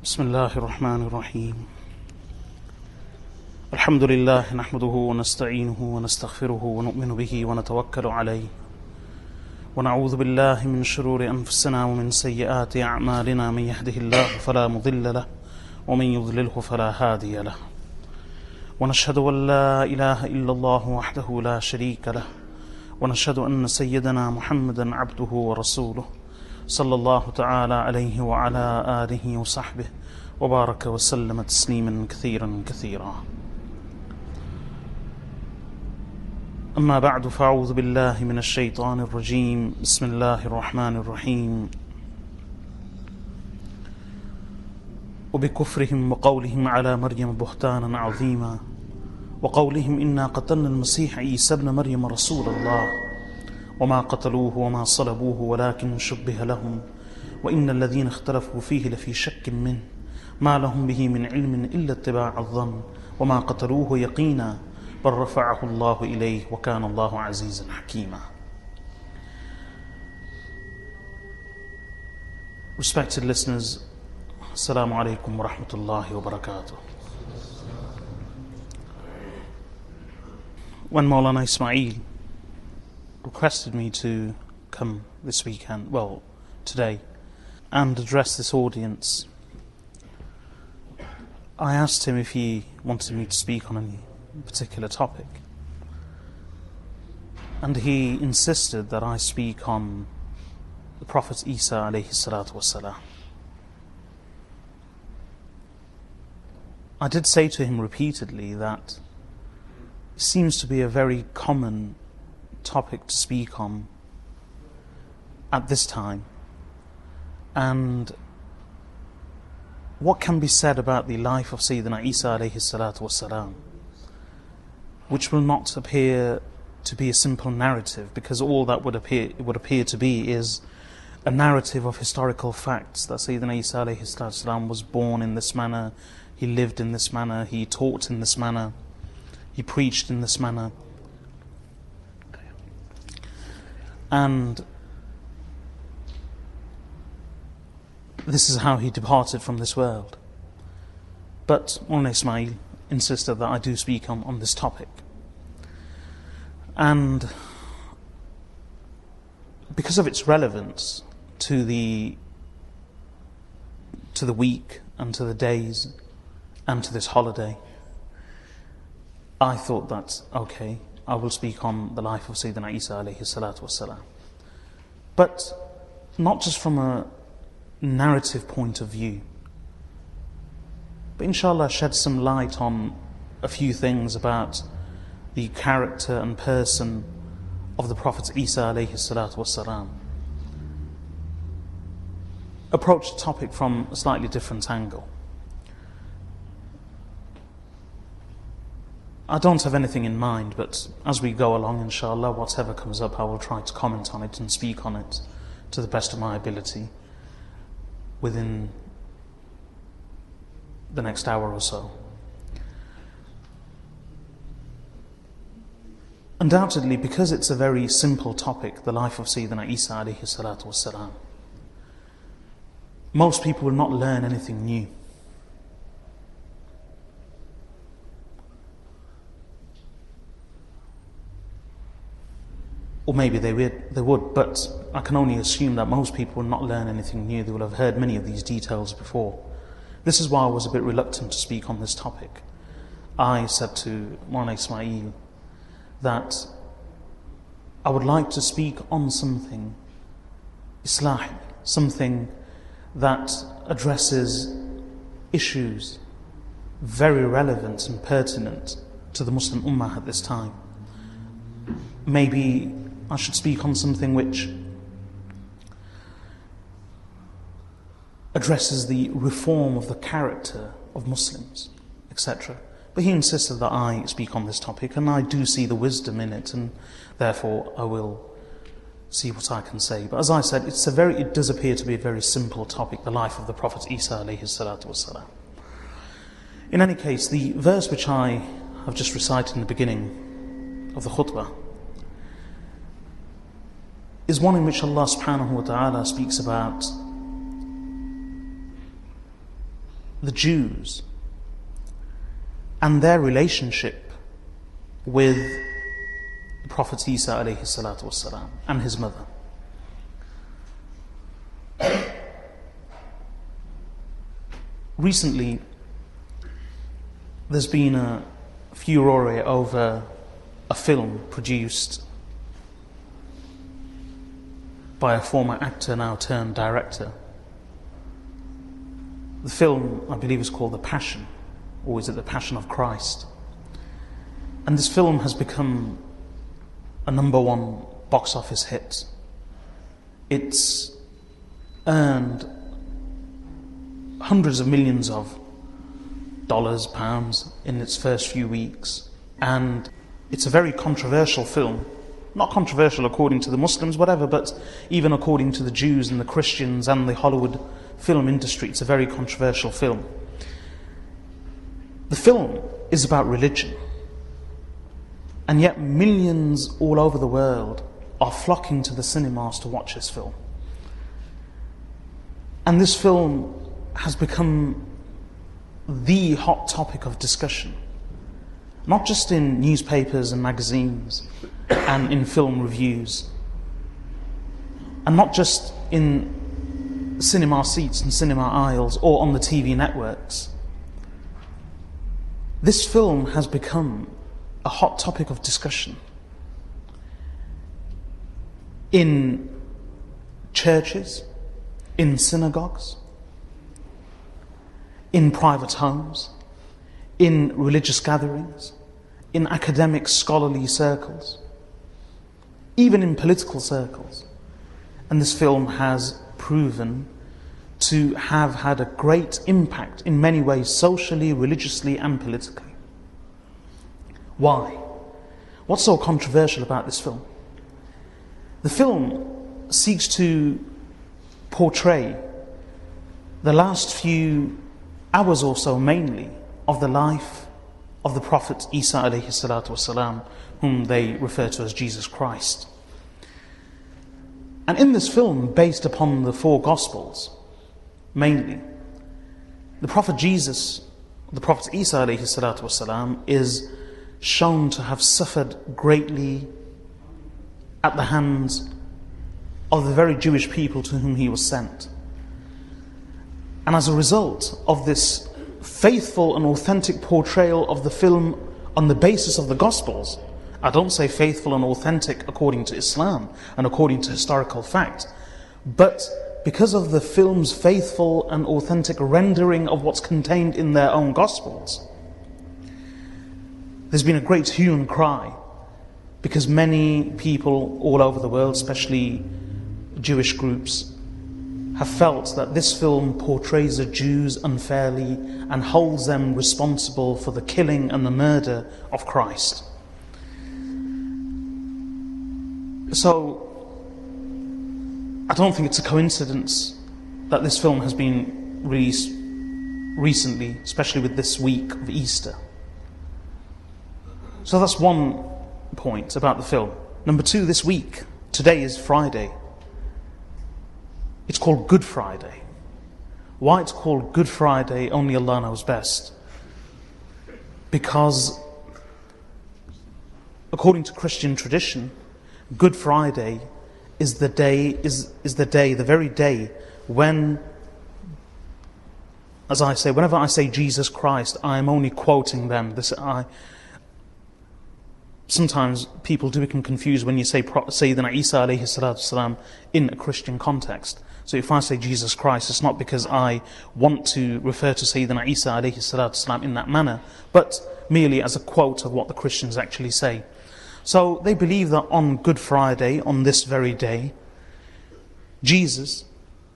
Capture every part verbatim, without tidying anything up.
بسم الله الرحمن الرحيم. الحمد لله نحمده ونستعينه ونستغفره ونؤمن به ونتوكل عليه ونعوذ بالله من شرور أنفسنا ومن سيئات أعمالنا. من يهده الله فلا مضل له ومن يضلله فلا هادي له، ونشهد أن لا إله إلا الله وحده لا شريك له، ونشهد أن سيدنا محمدا عبده ورسوله صلى الله تعالى عليه وعلى آله وصحبه وبارك وسلم تسليما كثيرا كثيرا. أما بعد، فأعوذ بالله من الشيطان الرجيم. بسم الله الرحمن الرحيم. وبكفرهم وقولهم على مريم بهتانا عظيما وقولهم إنا قتلنا المسيح عيسى ابن مريم رسول الله وما قتلوه وما صلبوه ولكن شبه لهم وإن الذين اختلفوا فيه لفي شك منه ما لهم به من علم إلا اتباع الظن وما قتلوه يقينا بل رفعه الله إليه وكان الله عزيزا حكيما. Respected listeners, Assalamu alaikum wa rahmatullahi wa barakatuh. When Maulana Ismail requested me to come this weekend, well, today, and address this audience, I asked him if he wanted me to speak on any particular topic. And he insisted that I speak on the Prophet Isa alayhi salatu wassalam. I did say to him repeatedly that it seems to be a very common topic to speak on at this time, and what can be said about the life of Sayyidina Isa alayhi salatu wassalam, which will not appear to be a simple narrative, because all that would appear would appear to be is a narrative of historical facts, that Sayyidina Isa alayhi salatu wassalam was born in this manner, he lived in this manner, he taught in this manner, he preached in this manner, and this is how he departed from this world. But Maulana Ismail insisted that I do speak on, on this topic. And because of its relevance to the to the week and to the days and to this holiday, I thought that, okay, I will speak on the life of Sayyidina Isa alayhi salatu wassalam. But not just from a narrative point of view, but inshallah shed some light on a few things about the character and person of the Prophet Isa alayhi salatu wassalam. Approach the topic from a slightly different angle. I don't have anything in mind, but as we go along, inshallah, whatever comes up, I will try to comment on it and speak on it to the best of my ability within the next hour or so. Undoubtedly, because it's a very simple topic, the life of Sayyidina Isa alayhi salatu wassalam, most people will not learn anything new. Or maybe they would, they would, but I can only assume that most people will not learn anything new. They will have heard many of these details before. This is why I was a bit reluctant to speak on this topic. I said to Maulana Ismail that I would like to speak on something Islahi, something that addresses issues very relevant and pertinent to the Muslim Ummah at this time. Maybe I should speak on something which addresses the reform of the character of Muslims, et cetera. But he insisted that I speak on this topic, and I do see the wisdom in it, and therefore I will see what I can say. But as I said, it's a very, it does appear to be a very simple topic, the life of the Prophet Isa alayhi salatu wassalam. In any case, the verse which I have just recited in the beginning of the khutbah is one in which Allah subhanahu wa ta'ala speaks about the Jews and their relationship with the Prophet Isa alayhi salatu wassalam and his mother. Recently, there's been a furore over a film produced by a former actor, now turned director. The film, I believe, is called The Passion, or is it The Passion of Christ? And this film has become a number one box office hit. It's earned hundreds of millions of dollars, pounds in its first few weeks. And it's a very controversial film. Not controversial according to the Muslims, whatever, but even according to the Jews and the Christians and the Hollywood film industry, it's a very controversial film. The film is about religion. And yet millions all over the world are flocking to the cinemas to watch this film. And this film has become the hot topic of discussion, not just in newspapers and magazines and in film reviews, and not just in cinema seats and cinema aisles or on the T V networks. This film has become a hot topic of discussion in churches, in synagogues, in private homes, in religious gatherings, in academic scholarly circles, even in political circles. And this film has proven to have had a great impact in many ways, socially, religiously, and politically. Why? What's so controversial about this film? The film seeks to portray the last few hours or so mainly of the life of the Prophet Isa alayhi salatu wasalam, whom they refer to as Jesus Christ. And in this film, based upon the four Gospels, mainly, the Prophet Jesus, the Prophet Isa alayhi salatu wasalam, is shown to have suffered greatly at the hands of the very Jewish people to whom he was sent. And as a result of this faithful and authentic portrayal of the film on the basis of the Gospels, I don't say faithful and authentic according to Islam and according to historical fact, but because of the film's faithful and authentic rendering of what's contained in their own Gospels, there's been a great hue and cry, because many people all over the world, especially Jewish groups, have felt that this film portrays the Jews unfairly and holds them responsible for the killing and the murder of Christ. So, I don't think it's a coincidence that this film has been released recently, especially with this week of Easter. So that's one point about the film. Number two, this week, today is Friday. It's called Good Friday. Why it's called Good Friday, only Allah knows best. Because, according to Christian tradition, Good Friday is the day, is, is the day, the very day when, as I say, whenever I say Jesus Christ, I am only quoting them. This, I, sometimes people do become confused when you say Sayyidina Isa alayhi salatu wasalam in a Christian context. So if I say Jesus Christ, it's not because I want to refer to Sayyidina Isa alayhi salatu wasalam in that manner, but merely as a quote of what the Christians actually say. So they believe that on Good Friday, on this very day, Jesus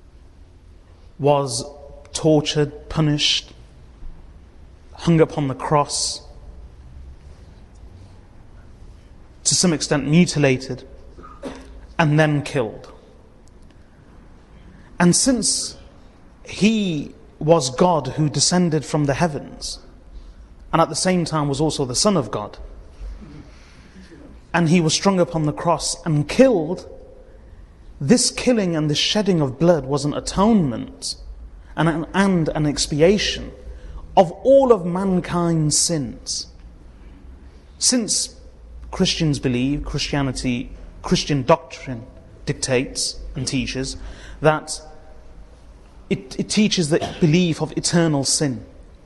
was tortured, punished, hung upon the cross, to some extent mutilated, and then killed. And since he was God who descended from the heavens, and at the same time was also the Son of God, and he was strung upon the cross and killed, this killing and this shedding of blood was an atonement and an, and an expiation of all of mankind's sins. Since Christians believe, Christianity, Christian doctrine dictates and teaches that it, it teaches the belief of eternal sin,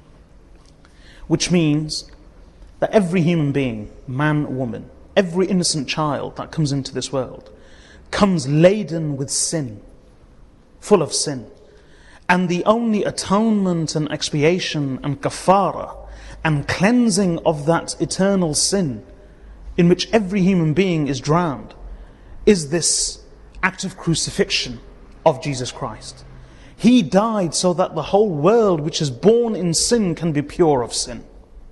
which means that every human being, man, woman, every innocent child that comes into this world comes laden with sin, full of sin. And the only atonement and expiation and kafara and cleansing of that eternal sin in which every human being is drowned is this act of crucifixion of Jesus Christ. He died so that the whole world which is born in sin can be pure of sin.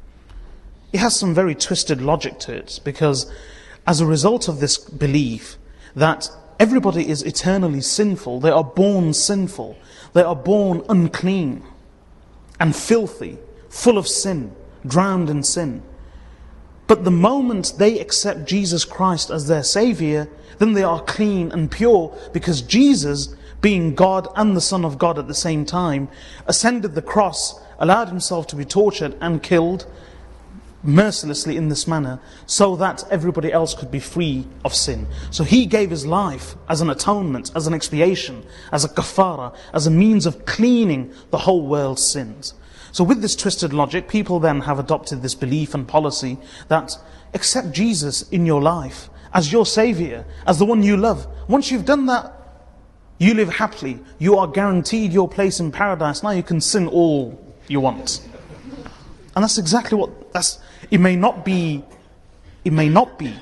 It has some very twisted logic to it, because as a result of this belief that everybody is eternally sinful, they are born sinful, they are born unclean and filthy, full of sin, drowned in sin. But the moment they accept Jesus Christ as their Saviour, then they are clean and pure, because Jesus, being God and the Son of God at the same time, ascended the cross, allowed himself to be tortured and killed mercilessly in this manner, so that everybody else could be free of sin. So he gave his life as an atonement, as an expiation, as a kafara, as a means of cleaning the whole world's sins. So with this twisted logic, people then have adopted this belief and policy that accept Jesus in your life as your Saviour, as the one you love. Once you've done that, you live happily. You are guaranteed your place in paradise. Now you can sin all you want. And that's exactly what, that's, it may not be, it may not be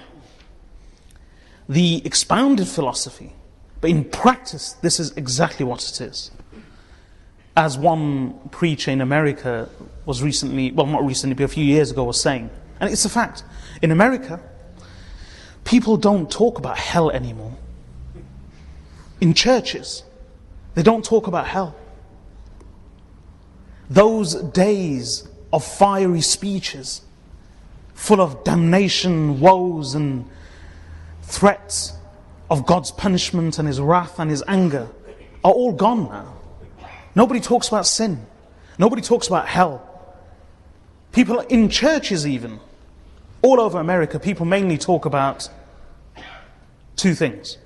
the expounded philosophy, but in practice, this is exactly what it is. As one preacher in America was recently, well not recently, but a few years ago was saying, and it's a fact, in America, people don't talk about hell anymore. In churches, they don't talk about hell. Those days of fiery speeches, full of damnation, woes and threats of God's punishment and His wrath and His anger, are all gone now. Nobody talks about sin. Nobody talks about hell. People in churches even, all over America, people mainly talk about two things.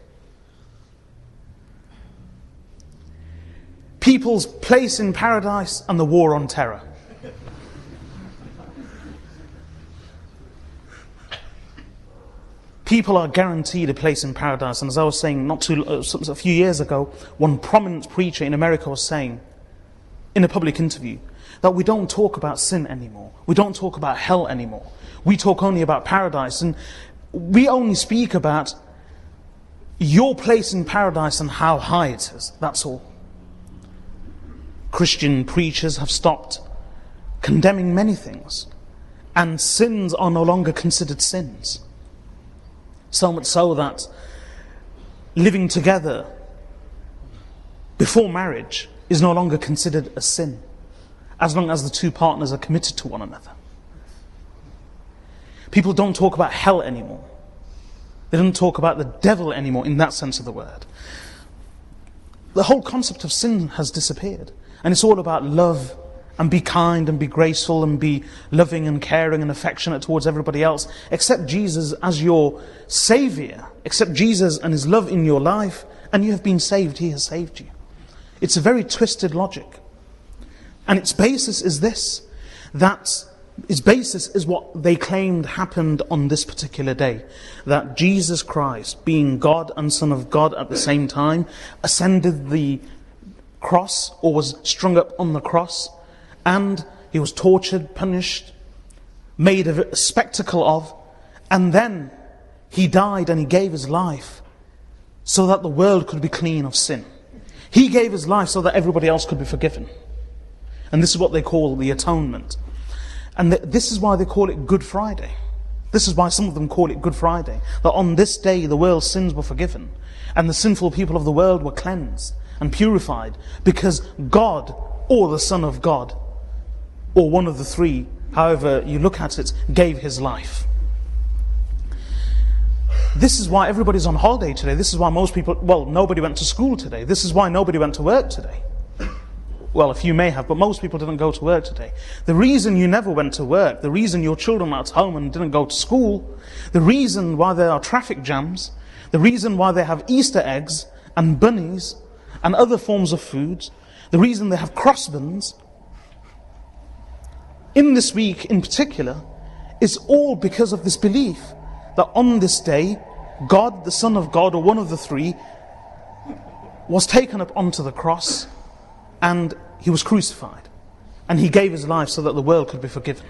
People's place in paradise and the war on terror. People are guaranteed a place in paradise, and as I was saying not too uh, a few years ago, one prominent preacher in America was saying in a public interview that we don't talk about sin anymore. We don't talk about hell anymore. We talk only about paradise, and we only speak about your place in paradise and how high it is. That's all. Christian preachers have stopped condemning many things, and sins are no longer considered sins. So much so that living together before marriage is no longer considered a sin, as long as the two partners are committed to one another. People don't talk about hell anymore. They don't talk about the devil anymore in that sense of the word. The whole concept of sin has disappeared. And it's all about love, and be kind and be graceful and be loving and caring and affectionate towards everybody else. Accept Jesus as your Saviour. Accept Jesus and His love in your life, and you have been saved. He has saved you. It's a very twisted logic. And its basis is this, that its basis is what they claimed happened on this particular day. That Jesus Christ, being God and Son of God at the same time, ascended the cross, or was strung up on the cross, and He was tortured, punished, made a spectacle of, and then He died and He gave His life so that the world could be clean of sin. He gave His life so that everybody else could be forgiven. And this is what they call the atonement. And th- this is why they call it Good Friday. This is why some of them call it Good Friday. That on this day the world's sins were forgiven, and the sinful people of the world were cleansed and purified, because God, or the Son of God, or one of the three, however you look at it, gave His life. This is why everybody's on holiday today. This is why most people, well, nobody went to school today. This is why nobody went to work today. well, a few may have, but most people didn't go to work today. The reason you never went to work, the reason your children were at home and didn't go to school, the reason why there are traffic jams, the reason why they have Easter eggs and bunnies and other forms of food, the reason they have crossbuns, in this week in particular, is all because of this belief that on this day, God, the Son of God, or one of the three, was taken up onto the cross and he was crucified. And he gave his life so that the world could be forgiven.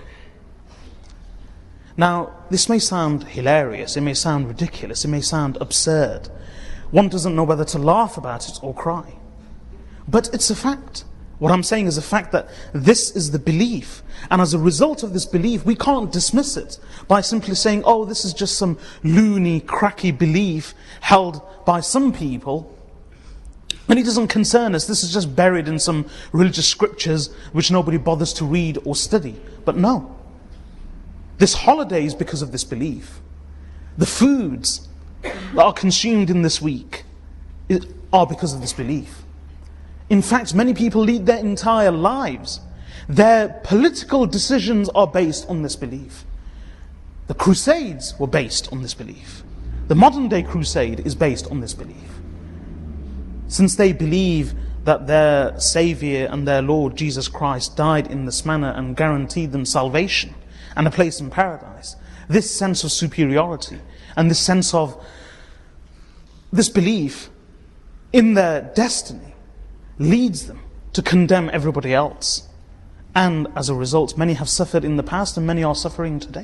Now, this may sound hilarious, it may sound ridiculous, it may sound absurd. One doesn't know whether to laugh about it or cry. But it's a fact. What I'm saying is a fact that this is the belief. And as a result of this belief, we can't dismiss it by simply saying, oh, this is just some loony, cracky belief held by some people. And it doesn't concern us. This is just buried in some religious scriptures which nobody bothers to read or study. But no. This holiday is because of this belief. The foods that are consumed in this week are because of this belief. In fact, many people lead their entire lives. Their political decisions are based on this belief. The Crusades were based on this belief. The modern day crusade is based on this belief. Since they believe that their Saviour and their Lord Jesus Christ died in this manner and guaranteed them salvation and a place in paradise, this sense of superiority and this sense of this belief in their destiny leads them to condemn everybody else. And as a result, many have suffered in the past and many are suffering today.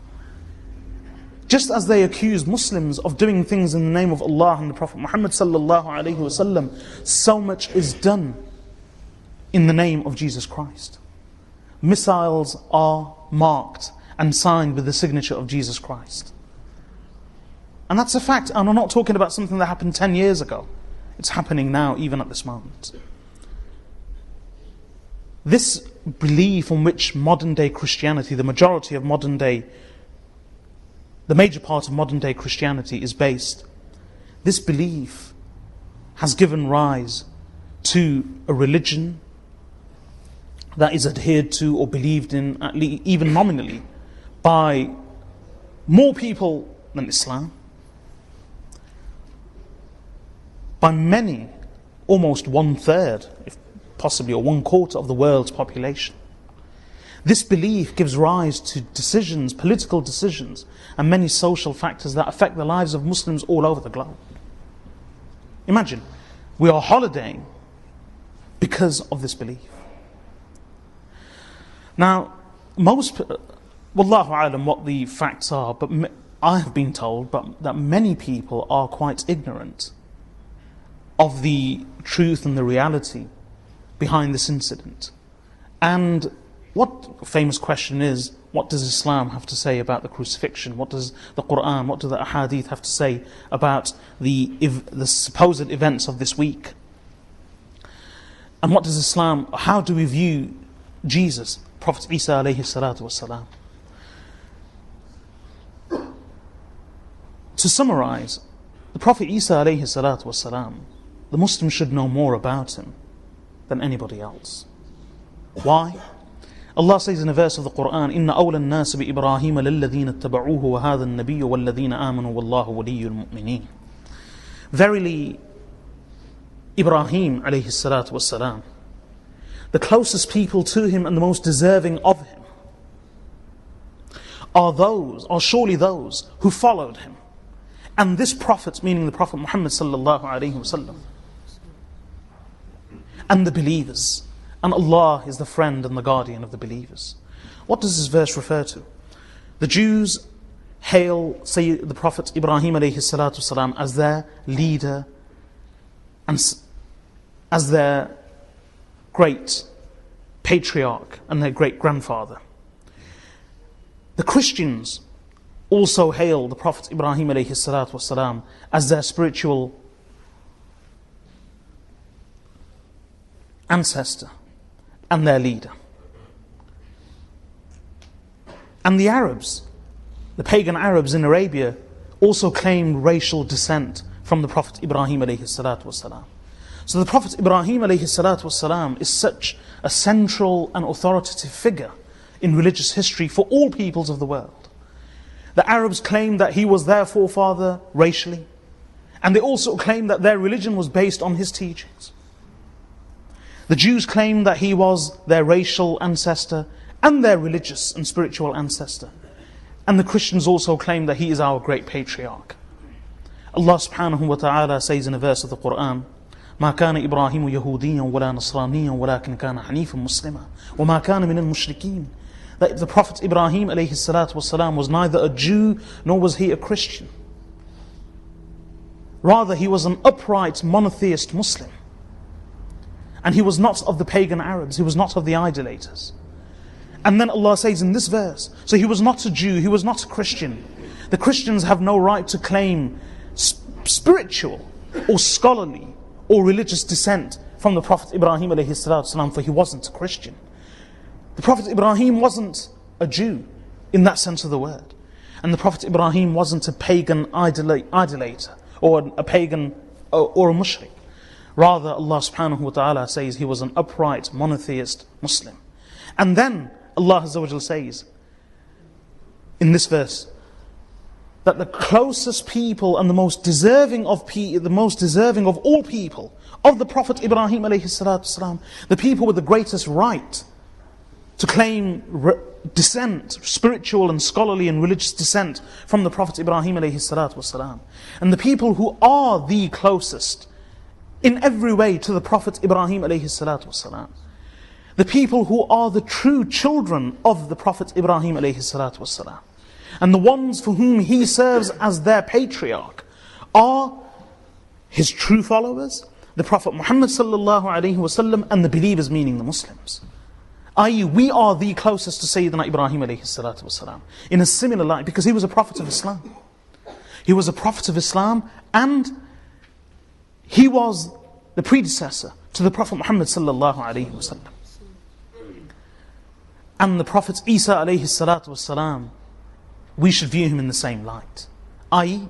Just as they accuse Muslims of doing things in the name of Allah and the Prophet Muhammad sallallahu alaihi wasallam, so much is done in the name of Jesus Christ. Missiles are marked and signed with the signature of Jesus Christ. And that's a fact. And I'm not talking about something that happened ten years ago. It's happening now, even at this moment. This belief on which modern day Christianity, the majority of modern day, the major part of modern day Christianity is based, this belief has given rise to a religion that is adhered to or believed in, at least, even nominally, by more people than Islam, by many, almost one third, if possibly, or one quarter of the world's population. This belief gives rise to decisions, political decisions, and many social factors that affect the lives of Muslims all over the globe. Imagine, we are holidaying because of this belief. Now, most, wallahu alam what the facts are, but I have been told but that many people are quite ignorant of the truth and the reality behind this incident. And what famous question is, what does Islam have to say about the crucifixion? What does the Quran, what do the Ahadith have to say about the, the supposed events of this week? And what does Islam, how do we view Jesus, Prophet Isa alayhi salatu wasalam? To summarize, the Prophet Isa alayhi salatu wasalam, the Muslims should know more about him than anybody else. Why? Allah says in a verse of the Quran, إِنَّ أَوْلَى النَّاسِ بِإِبْرَاهِيمَ لَلَّذِينَ اتَّبَعُوهُ وَهَذَا النَّبِيُّ وَالَّذِينَ آمَنُوا وَاللَّهُ وَلِيُّ الْمُؤْمِنِينَ. Verily, Ibrahim alayhi salatu wassalam, the closest people to him and the most deserving of him, are those, are surely those who followed him. And this Prophet, meaning the Prophet Muhammad sallallahu alayhi wasallam, and the believers. And Allah is the friend and the guardian of the believers. What does this verse refer to? The Jews hail, say, the Prophet Ibrahim alayhi salatu wasalam as their leader and as their great patriarch and their great grandfather. The Christians also hail the Prophet Ibrahim alayhi salatu wasalam as their spiritual ancestor and their leader. And the Arabs, the pagan Arabs in Arabia, also claimed racial descent from the Prophet Ibrahim alayhi salatu wasalam. So the Prophet Ibrahim alayhi salatu wasalam is such a central and authoritative figure in religious history for all peoples of the world. The Arabs claimed that he was their forefather racially, and they also claimed that their religion was based on his teachings. The Jews claimed that he was their racial ancestor and their religious and spiritual ancestor. And the Christians also claim that he is our great patriarch. Allah subhanahu wa ta'ala says in a verse of the Quran, ما كان إبراهيم يهوديا ولا نصرانيا ولكن كان حنيفا مسلما وما كان من المشركين. That the Prophet Ibrahim alayhi salatu wasalam was neither a Jew nor was he a Christian. Rather, he was an upright monotheist Muslim. And he was not of the pagan Arabs, he was not of the idolaters. And then Allah says in this verse, so he was not a Jew, he was not a Christian. The Christians have no right to claim spiritual or scholarly or religious descent from the Prophet Ibrahim alayhi salatu wasalam, for he wasn't a Christian. The Prophet Ibrahim wasn't a Jew in that sense of the word. And the Prophet Ibrahim wasn't a pagan idolater or a pagan or a mushrik. Rather, Allah subhanahu wa ta'ala says he was an upright monotheist Muslim. And then Allah Azza wa Jal says in this verse that the closest people and the most deserving of pe- the most deserving of all people of the Prophet Ibrahim alayhi salatu wasalam, the people with the greatest right to claim re- descent, spiritual and scholarly and religious descent from the Prophet Ibrahim alayhi salatu wasalam, and the people who are the closest in every way to the Prophet Ibrahim alayhi salatu wasalam, the people who are the true children of the Prophet Ibrahim alayhi salatu wasalam, and the ones for whom he serves as their patriarch are his true followers, the Prophet Muhammad sallallahu alayhi wasallam, and the believers, meaning the Muslims. that is, we are the closest to Sayyidina Ibrahim alayhi salatu wasalam in a similar light, because he was a prophet of Islam. He was a prophet of Islam, and he was the predecessor to the Prophet Muhammad sallallahu alayhi wasallam. And the Prophet Isa alayhi salatu wasalam, we should view him in the same light. that is,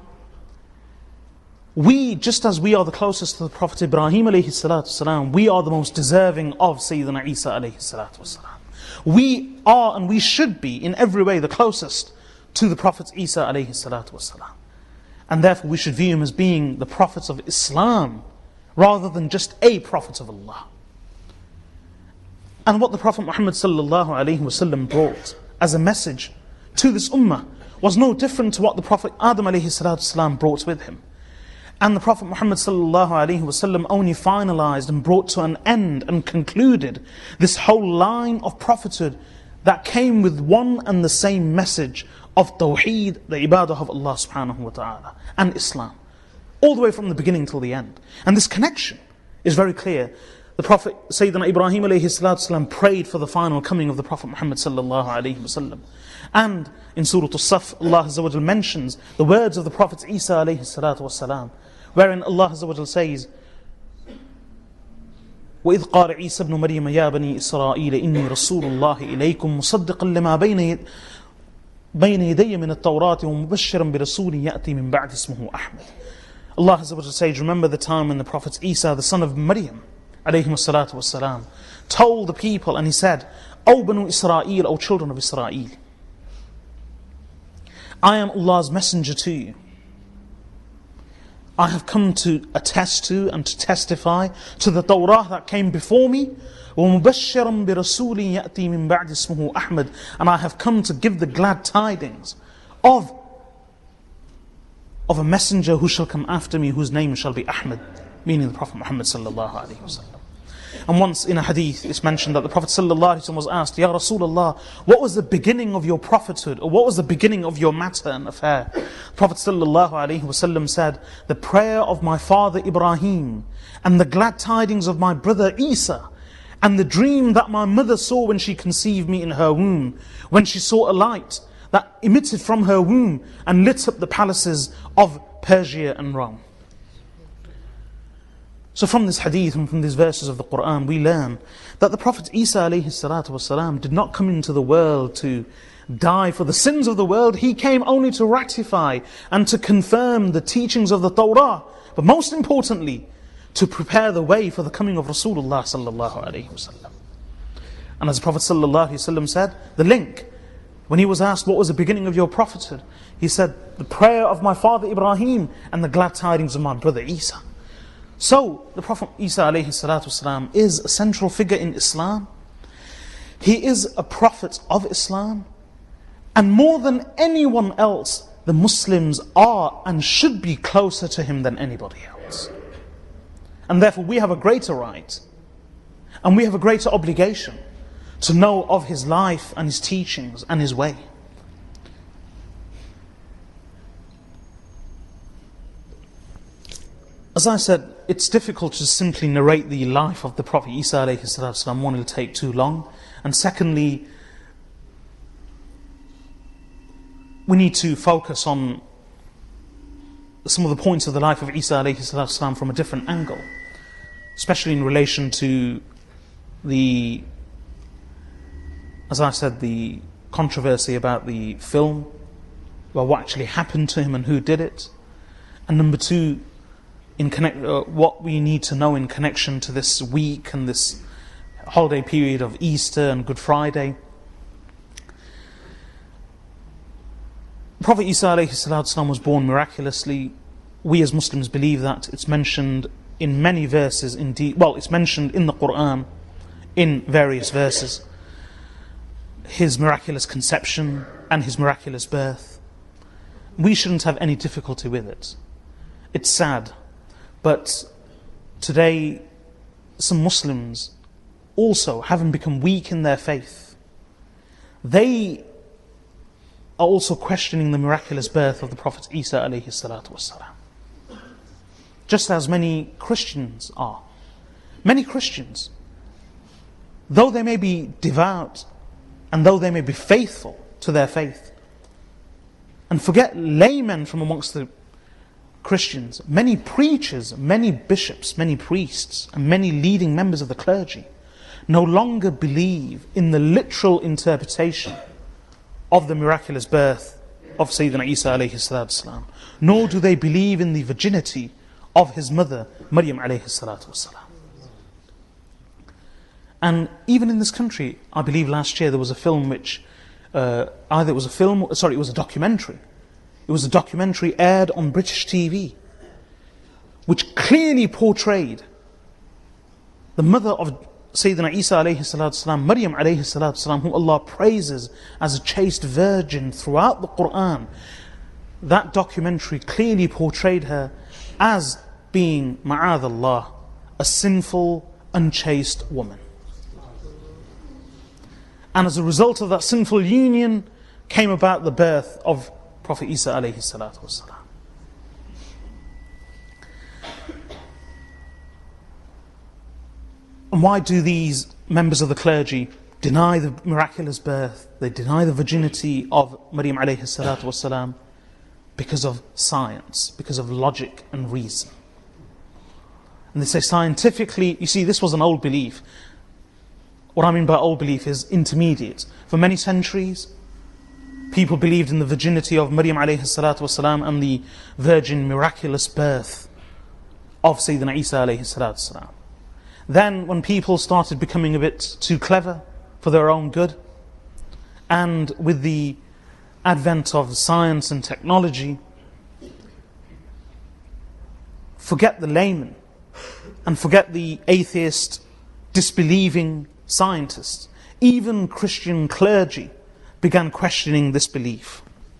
we, just as we are the closest to the Prophet Ibrahim alayhi salatu wasalam, we are the most deserving of Sayyidina Isa alayhi salatu wasalam. We are and we should be in every way the closest to the Prophet Isa alayhi salatu wasalam. And therefore we should view him as being the Prophet of Islam, rather than just a Prophet of Allah. And what the Prophet Muhammad sallallahu alayhi wasallam brought as a message to this ummah was no different to what the Prophet Adam alayhi salatu wasalam brought with him. And the Prophet Muhammad sallallahu alayhi wasallam only finalized and brought to an end and concluded this whole line of prophethood that came with one and the same message of Tawheed, the ibadah of Allah subhanahu wa ta'ala, and Islam, all the way from the beginning till the end. And this connection is very clear. The Prophet Sayyidina Ibrahim alayhi salatu wasalam prayed for the final coming of the Prophet Muhammad sallallahu alayhi wasallam. And in Surah As-Saf, Allah Azza wa Jal mentions the words of the Prophet Isa alayhi salatu wasalam, wherein Allah Azza wa Jal says, وَإِذْ قَالَ عِيسَى ابْنُ مَرْيَمَ يَا بَنِي إِسْرَائِيلَ إِنِّي رَسُولُ اللَّهِ إِلَيْكُمْ مُصَدِّقًا لِمَا بَيْنَ بَيْنَ يَدَيَّ مِنَ التَّوْرَاةِ وَمُبَشِّرًا بِرَسُولٍ يَأْتِي مِنْ بَعْدِ اسْمُهُ أَحْمَدُ. Allah Azza wa Jal says, remember the time when the Prophet Isa, the son of Maryam, alayhi salatu wasalam, told the people, and he said, O Banu Israel, O children of Israel, I am Allah's messenger to you. I have come to attest to and to testify to the Torah that came before me, وَمُبَشِّرًا بِرَسُولٍ يَأْتِي مِنْ بَعْدِ اسْمُهُ أَحْمَدُ, and I have come to give the glad tidings of, of a messenger who shall come after me, whose name shall be Ahmad, meaning the Prophet Muhammad sallallahu alayhi wa sallam. And once in a hadith it's mentioned that the Prophet sallallahu alayhi wa sallam was asked, Ya Rasulullah, what was the beginning of your prophethood, or what was the beginning of your matter and affair? The Prophet sallallahu alayhi wa sallam said, the prayer of my father Ibrahim, and the glad tidings of my brother Isa, and the dream that my mother saw when she conceived me in her womb, when she saw a light that emitted from her womb and lit up the palaces of Persia and Rome. So from this hadith and from these verses of the Quran, we learn that the Prophet Isa alayhi salatu wasalam did not come into the world to die for the sins of the world. He came only to ratify and to confirm the teachings of the Torah. But most importantly, to prepare the way for the coming of Rasulullah sallallahu alaihi wasallam. And as the Prophet sallallahu alaihi wasallam said, the link, when he was asked what was the beginning of your prophethood, he said, the prayer of my father Ibrahim and the glad tidings of my brother Isa. So, the Prophet Isa alayhi salatu wasalam is a central figure in Islam. He is a prophet of Islam. And more than anyone else, the Muslims are and should be closer to him than anybody else. And therefore we have a greater right, and we have a greater obligation to know of his life and his teachings and his way. As I said, it's difficult to simply narrate the life of the Prophet Isa alayhi salatu wasalam. One, it'll take too long. And secondly, we need to focus on some of the points of the life of Isa alayhi salatu wasalam from a different angle, especially in relation to the, as I said, the controversy about the film, well, what actually happened to him and who did it. And number two, in connect, uh, what we need to know in connection to this week and this holiday period of Easter and Good Friday. Prophet Isa alayhi salatu wasalam was born miraculously. We as Muslims believe that. It's mentioned in many verses indeed. Well, it's mentioned in the Quran in various verses. His miraculous conception and his miraculous birth. We shouldn't have any difficulty with it. It's sad. But today, some Muslims also, having become weak in their faith, they are also questioning the miraculous birth of the Prophet Isa alayhi salatu wasalam. Just as many Christians are. Many Christians, though they may be devout and though they may be faithful to their faith, and forget laymen from amongst the Christians, many preachers, many bishops, many priests, and many leading members of the clergy no longer believe in the literal interpretation of the miraculous birth of Sayyidina Isa alayhi salatu wasalam, nor do they believe in the virginity of his mother, Maryam alayhi salatu wasalam. And even in this country, I believe last year there was a film which, uh, either it was a film, sorry, it was a documentary. It was a documentary aired on British T V, which clearly portrayed the mother of Sayyidina Isa alayhi salatu wasalam, Maryam alayhi salatu wasalam, whom Allah praises as a chaste virgin throughout the Quran. That documentary clearly portrayed her as being, ma'adallah, a sinful, unchaste woman. And as a result of that sinful union came about the birth of Prophet Isa alayhi salatu wasalam. And why do these members of the clergy deny the miraculous birth? They deny the virginity of Maryam alayhi salatu wasalam because of science, because of logic and reason. And they say scientifically, you see, this was an old belief. What I mean by old belief is intermediate. For many centuries, people believed in the virginity of Maryam alayhi salatu wasalam and the virgin miraculous birth of Sayyidina Isa alayhi salatu wasalam. Then when people started becoming a bit too clever for their own good, and with the advent of science and technology, forget the layman and forget the atheist, disbelieving scientists. Even Christian clergy began questioning this belief.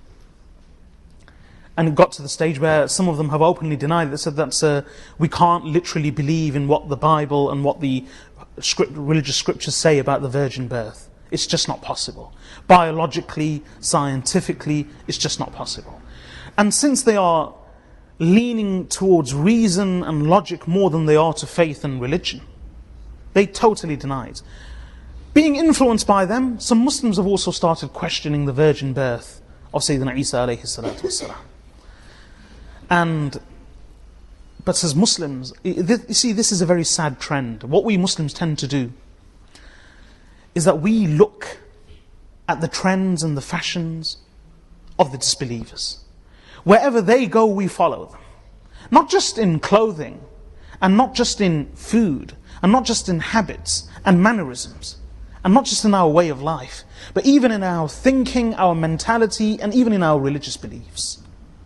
And it got to the stage where some of them have openly denied it. They said that uh, we can't literally believe in what the Bible and what the script, religious scriptures say about the virgin birth. It's just not possible. Biologically, scientifically, it's just not possible. And since they are leaning towards reason and logic more than they are to faith and religion, they totally deny it. Being influenced by them, some Muslims have also started questioning the virgin birth of Sayyidina Isa alayhi salatu wasalam. And, but as Muslims, you see, this is a very sad trend. What we Muslims tend to do is that we look at the trends and the fashions of the disbelievers. Wherever they go, we follow them. Not just in clothing and not just in food, and not just in habits and mannerisms, and not just in our way of life, but even in our thinking, our mentality, and even in our religious beliefs.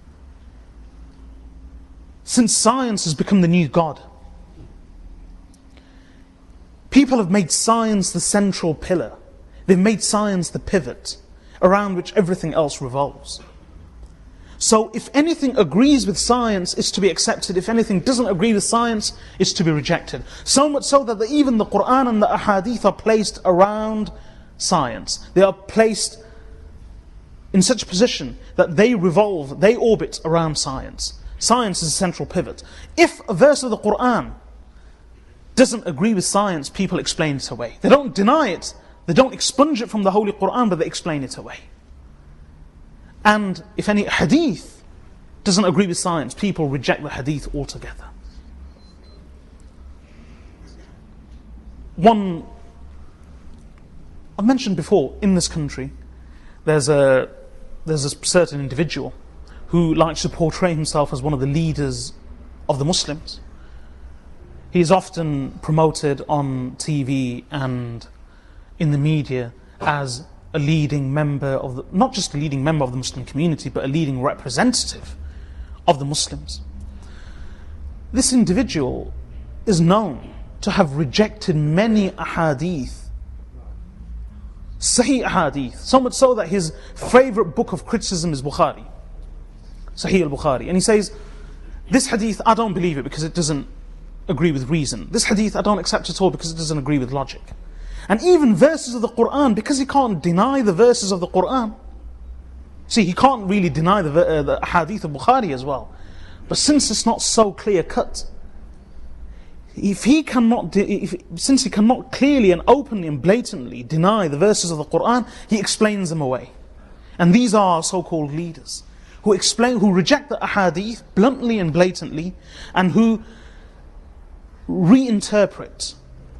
Since science has become the new God, people have made science the central pillar. They've made science the pivot around which everything else revolves. So if anything agrees with science, it's to be accepted. If anything doesn't agree with science, it's to be rejected. So much so that the, even the Qur'an and the Ahadith are placed around science. They are placed in such a position that they revolve, they orbit around science. Science is a central pivot. If a verse of the Qur'an doesn't agree with science, people explain it away. They don't deny it, they don't expunge it from the Holy Qur'an, but they explain it away. And if any hadith doesn't agree with science, people reject the hadith altogether. One, I've mentioned before, in this country, there's a, there's a certain individual who likes to portray himself as one of the leaders of the Muslims. He is often promoted on T V and in the media as a leading member of the, not just a leading member of the Muslim community, but a leading representative of the Muslims. This individual is known to have rejected many ahadith, Sahih ahadith, so much so that his favorite book of criticism is Bukhari, Sahih al-Bukhari. And he says, this hadith, I don't believe it because it doesn't agree with reason. This hadith, I don't accept at all because it doesn't agree with logic. And even verses of the Qur'an, because he can't deny the verses of the Qur'an. See, he can't really deny the, uh, the hadith of Bukhari as well. But since it's not so clear cut, if he cannot, de- if, since he cannot clearly and openly and blatantly deny the verses of the Qur'an, he explains them away. And these are our so-called leaders, who explain, who reject the ahadith bluntly and blatantly, and who reinterpret,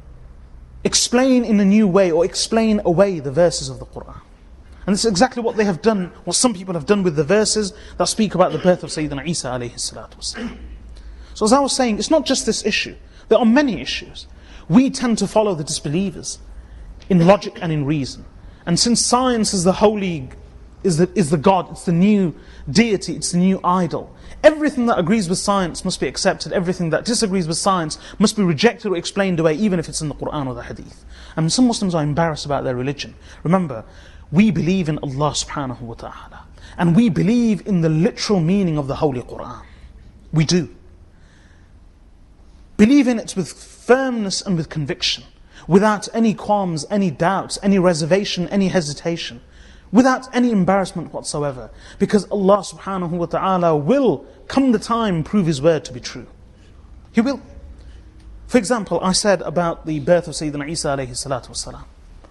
explain in a new way, or explain away the verses of the Qur'an. And this is exactly what they have done, what some people have done with the verses that speak about the birth of Sayyidina Isa alayhi salatu wasalam. So as I was saying, it's not just this issue. There are many issues. We tend to follow the disbelievers in logic and in reason. And since science is the holy, is the, is the God, it's the new deity, it's the new idol, everything that agrees with science must be accepted. Everything that disagrees with science must be rejected or explained away, even if it's in the Qur'an or the Hadith. I mean, some Muslims are embarrassed about their religion. Remember, we believe in Allah subhanahu wa ta'ala. And we believe in the literal meaning of the Holy Qur'an. We do. Believe in it with firmness and with conviction, without any qualms, any doubts, any reservation, any hesitation, without any embarrassment whatsoever, because Allah subhanahu wa ta'ala will, come the time, prove His word to be true. He will. For example, I said about the birth of Sayyidina Isa alayhi salatu wasalam.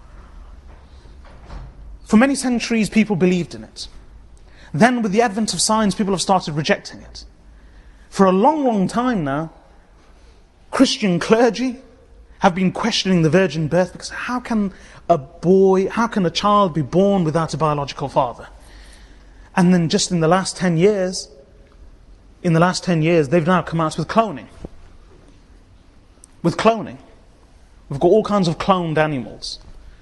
For many centuries people believed in it. Then with the advent of science, people have started rejecting it. For a long, long time now, Christian clergy have been questioning the virgin birth, because how can a boy, how can a child be born without a biological father? And then just in the last ten years, in the last ten years, they've now come out with cloning. With cloning. We've got all kinds of cloned animals.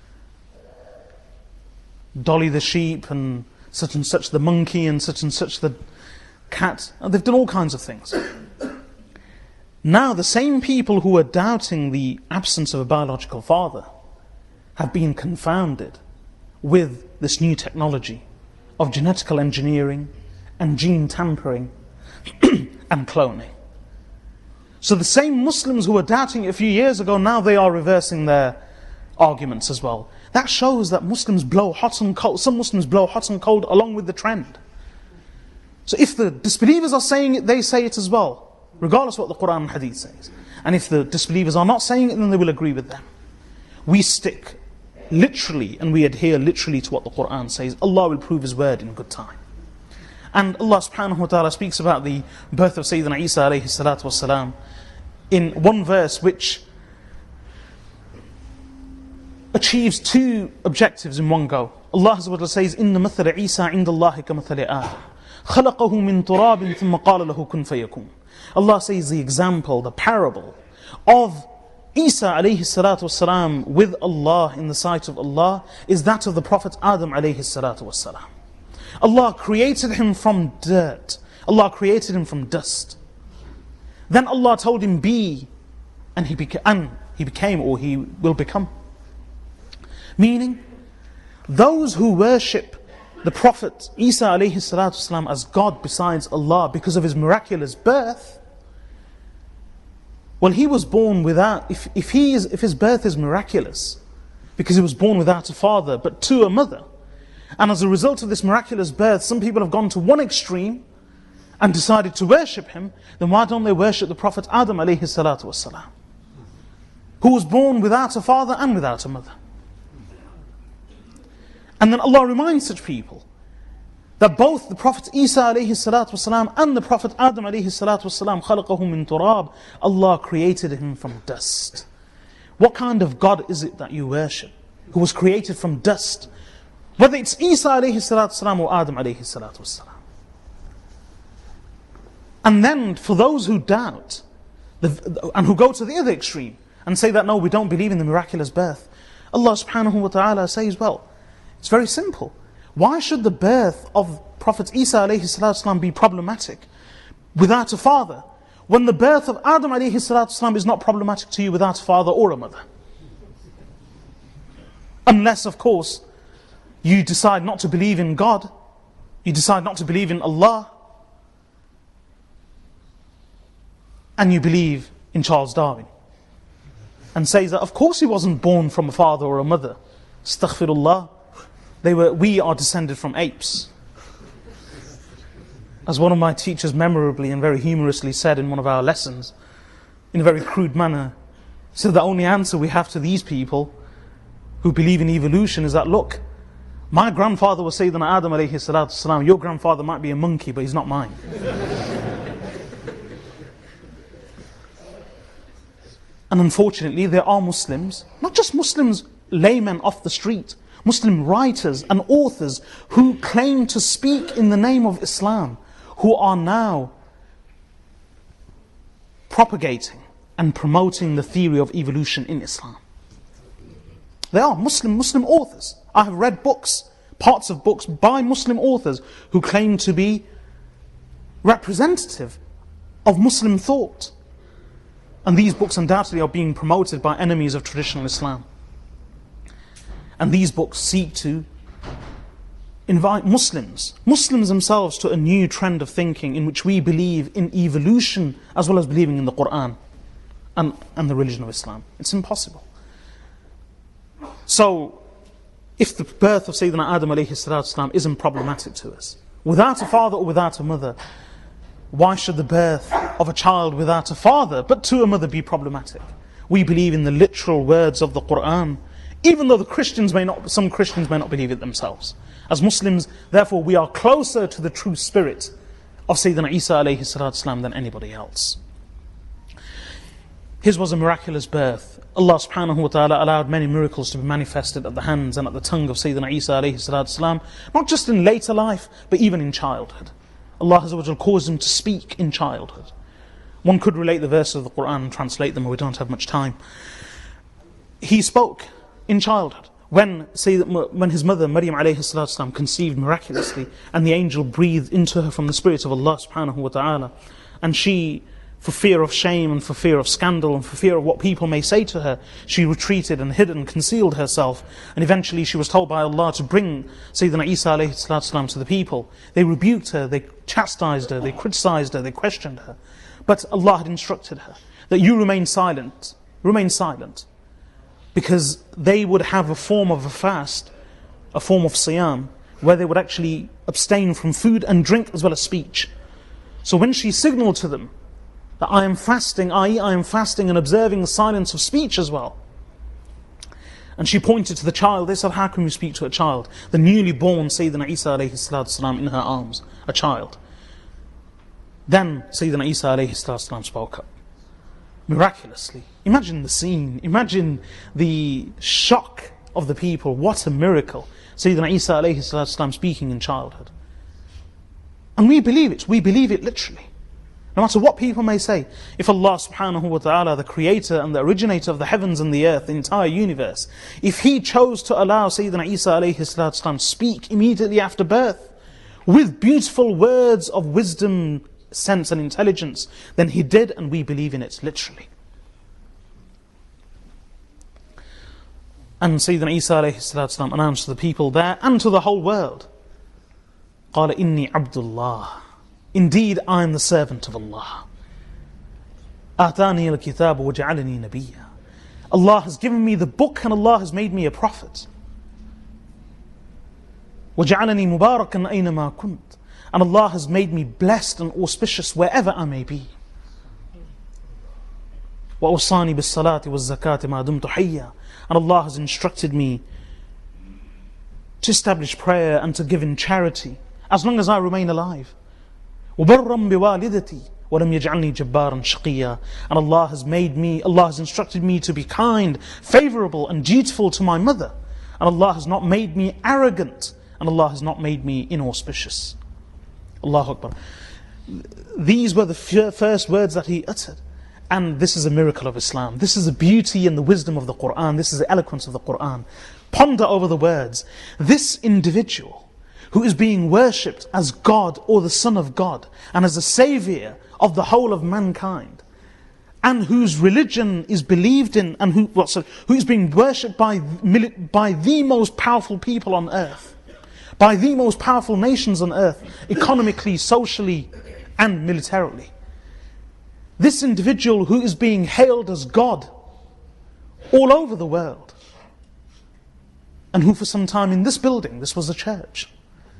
Dolly the sheep, and such and such the monkey, and such and such the cat. They've done all kinds of things. Now the same people who are doubting the absence of a biological father have been confounded with this new technology of genetical engineering and gene tampering and cloning. So the same Muslims who were doubting it a few years ago, now they are reversing their arguments as well. That shows that Muslims blow hot and cold. Some Muslims blow hot and cold along with the trend. So if the disbelievers are saying it, they say it as well, regardless of what the Qur'an and Hadith says. And if the disbelievers are not saying it, then they will agree with them. We stick literally and we adhere literally to what the Qur'an says. Allah will prove His word in good time. And Allah subhanahu wa ta'ala speaks about the birth of Sayyidina Isa alayhi salatu wasalam in one verse which achieves two objectives in one go. Allah Azza wa Jalla says, "Inna mathala Isa inda Allahi ka mathali Adam. خلقه من تراب ثم قال له كن فيكون." Allah says the example, the parable of Isa alayhi salatu wasalam with Allah in the sight of Allah is that of the Prophet Adam alayhi salatu wasalam. Allah created him from dirt. Allah created him from dust. Then Allah told him, be, and he, beca- and he became, or he will become. Meaning, those who worship the Prophet Isa alayhi salatu wasalam as God besides Allah because of his miraculous birth, well, he was born without, if, if, he is, if his birth is miraculous, because he was born without a father, but to a mother, and as a result of this miraculous birth, some people have gone to one extreme and decided to worship him, then why don't they worship the Prophet Adam alayhi salatu wasalam, who was born without a father and without a mother? And then Allah reminds such people that both the Prophet Isa alayhi salatu wasalam and the Prophet Adam alayhi salatu wasalam, خَلَقَهُ مِن تُرَابٍ, Allah created him from dust. What kind of God is it that you worship, who was created from dust? Whether it's Isa alayhi salatu wasalam or Adam alayhi salatu wasalam. And then for those who doubt, the, and who go to the other extreme, and say that no, we don't believe in the miraculous birth, Allah subhanahu wa ta'ala says, well, it's very simple. Why should the birth of Prophet Isa alayhi salatu wasalam be problematic without a father, when the birth of Adam alayhi salatu wasalam is not problematic to you without a father or a mother? Unless, of course, you decide not to believe in God, you decide not to believe in Allah, and you believe in Charles Darwin, and says that of course he wasn't born from a father or a mother. Astaghfirullah. They were, we are descended from apes. As one of my teachers memorably and very humorously said in one of our lessons, in a very crude manner, so the only answer we have to these people who believe in evolution is that, look, my grandfather was Sayyidina Adam alayhi salatu wasalam, your grandfather might be a monkey, but he's not mine. And unfortunately, there are Muslims, not just Muslims, laymen off the street, Muslim writers and authors who claim to speak in the name of Islam, who are now propagating and promoting the theory of evolution in Islam. They are Muslim Muslim authors. I have read books, parts of books by Muslim authors who claim to be representative of Muslim thought. And these books undoubtedly are being promoted by enemies of traditional Islam. And these books seek to invite Muslims, Muslims themselves, to a new trend of thinking in which we believe in evolution as well as believing in the Qur'an and, and the religion of Islam. It's impossible. So, if the birth of Sayyidina Adam alayhi salatu wasalam isn't problematic to us, without a father or without a mother, why should the birth of a child without a father but to a mother be problematic? We believe in the literal words of the Qur'an, even though the Christians may not, some Christians may not believe it themselves. As Muslims, therefore, we are closer to the true spirit of Sayyidina Isa alayhi salatu wasalam than anybody else. His was a miraculous birth. Allah subhanahu wa ta'ala allowed many miracles to be manifested at the hands and at the tongue of Sayyidina Isa alayhi salatu wasalam, not just in later life, but even in childhood. Allah Azza wa Jal caused him to speak in childhood. One could relate the verses of the Qur'an and translate them, but we don't have much time. He spoke in childhood. When, say, when his mother, Maryam alayhi salatu wasalam, conceived miraculously, and the angel breathed into her from the spirit of Allah subhanahu wa ta'ala, and she, for fear of shame and for fear of scandal and for fear of what people may say to her, she retreated and hid and concealed herself. And eventually she was told by Allah to bring Sayyidina Isa alayhi salatu wasalam to the people. They rebuked her, they chastised her, they criticized her, they questioned her. But Allah had instructed her that you remain silent, remain silent. Because they would have a form of a fast, a form of siyam, where they would actually abstain from food and drink as well as speech. So when she signaled to them that I am fasting, that is I am fasting and observing the silence of speech as well, and she pointed to the child, they said, how can we speak to a child? The newly born Sayyidina Isa alayhi salatu salam in her arms, a child. Then Sayyidina Isa alayhi salatu salam spoke up. Miraculously. Imagine the scene. Imagine the shock of the people. What a miracle. Sayyidina Isa alayhi salatu wasalam speaking in childhood. And we believe it. We believe it literally. No matter what people may say, if Allah subhanahu wa ta'ala, the creator and the originator of the heavens and the earth, the entire universe, if He chose to allow Sayyidina Isa alayhi salatu wasalam speak immediately after birth, with beautiful words of wisdom, sense and intelligence, then He did, and we believe in it, literally. And Sayyidina Isa alayhi salatu wasalam announced to the people there and to the whole world, قَالَ إِنِّي عَبْدُ اللَّهِ, indeed I am the servant of Allah. آتَانِيَ الْكِتَابُ وَجَعَلَنِي نَبِيًّا, Allah has given me the book and Allah has made me a prophet. وَجَعَلَنِي مُبَارَكًا أَيْنَمَا كُنْتُ, and Allah has made me blessed and auspicious wherever I may be. وَأَوْصَانِي بِالصَّلَاةِ وَالزَّكَاةِ مَا دُمْتُ حَيًّا, and Allah has instructed me to establish prayer and to give in charity as long as I remain alive. وَبَرًّا بِوَالِدَتِي وَلَمْ يَجْعَلْنِي جَبَّارًا شَقِيًّا, and Allah has made me, Allah has instructed me to be kind, favorable and dutiful to my mother, and Allah has not made me arrogant, and Allah has not made me inauspicious. Allahu Akbar. These were the first words that he uttered. And this is a miracle of Islam. This is the beauty and the wisdom of the Qur'an. This is the eloquence of the Qur'an. Ponder over the words. This individual who is being worshipped as God or the Son of God and as a saviour of the whole of mankind, and whose religion is believed in, and who, well, sorry, who is being worshipped by, by the most powerful people on earth, by the most powerful nations on earth, economically, socially and militarily. This individual who is being hailed as God all over the world, and who for some time in this building, this was a church.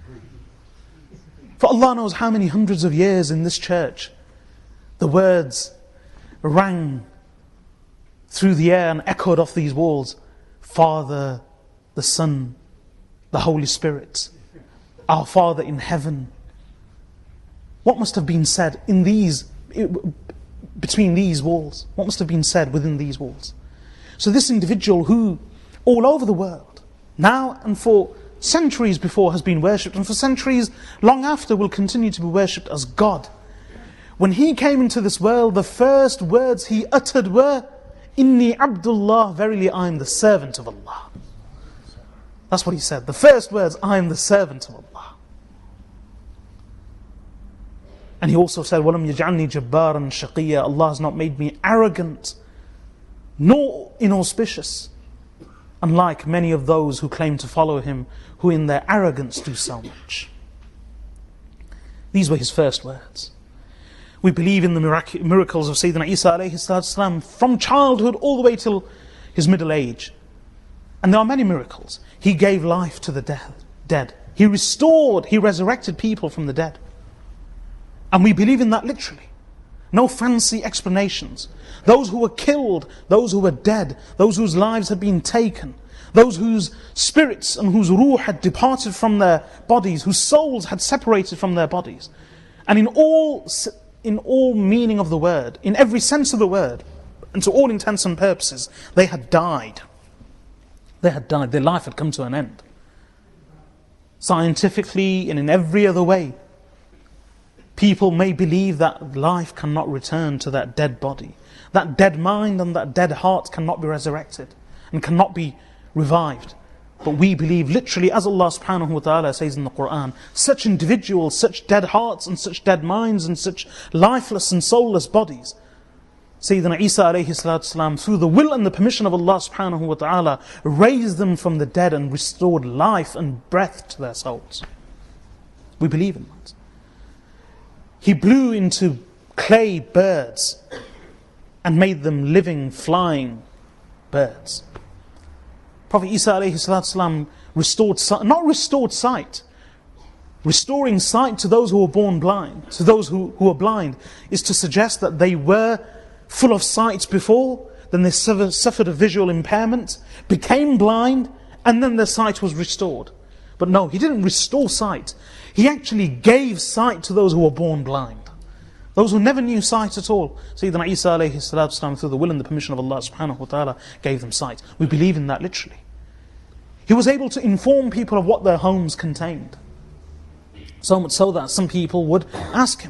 For Allah knows how many hundreds of years in this church, the words rang through the air and echoed off these walls. Father, the Son, the Holy Spirit, our Father in heaven. What must have been said in these between these walls? What must have been said within these walls? So this individual who, all over the world, now and for centuries before has been worshipped, and for centuries long after will continue to be worshipped as God. When he came into this world, the first words he uttered were, Inni Abdullah, verily I am the servant of Allah. That's what he said. The first words, I am the servant of Allah. And he also said, وَلَمْ يَجْعَلْنِي جَبَّارًا شَقِيًّا, Allah has not made me arrogant, nor inauspicious, unlike many of those who claim to follow him, who in their arrogance do so much. These were his first words. We believe in the mirac- miracles of Sayyidina Isa alayhi salatu from childhood all the way till his middle age. And there are many miracles. He gave life to the de- dead. He restored, he resurrected people from the dead. And we believe in that literally. No fancy explanations. Those who were killed, those who were dead, those whose lives had been taken, those whose spirits and whose ruh had departed from their bodies, whose souls had separated from their bodies. And in all, in all meaning of the word, in every sense of the word, and to all intents and purposes, they had died. They had died. Their life had come to an end. Scientifically and in every other way, people may believe that life cannot return to that dead body. That dead mind and that dead heart cannot be resurrected and cannot be revived. But we believe literally, as Allah subhanahu wa ta'ala says in the Qur'an, such individuals, such dead hearts and such dead minds and such lifeless and soulless bodies, Sayyidina Isa alayhi salatu salam, through the will and the permission of Allah subhanahu wa ta'ala, raised them from the dead and restored life and breath to their souls. We believe in that. He blew into clay birds and made them living, flying birds. Prophet Isa alayhi salatu salam restored sight, not restored sight. Restoring sight to those who were born blind, to those who, who were blind, is to suggest that they were full of sight before, then they suffered, suffered a visual impairment, became blind, and then their sight was restored. But no, he didn't restore sight. He actually gave sight to those who were born blind. Those who never knew sight at all. Sayyidina Isa alayhi salatu salam, through the will and the permission of Allah subhanahu wa ta'ala, gave them sight. We believe in that literally. He was able to inform people of what their homes contained. So much so that some people would ask him,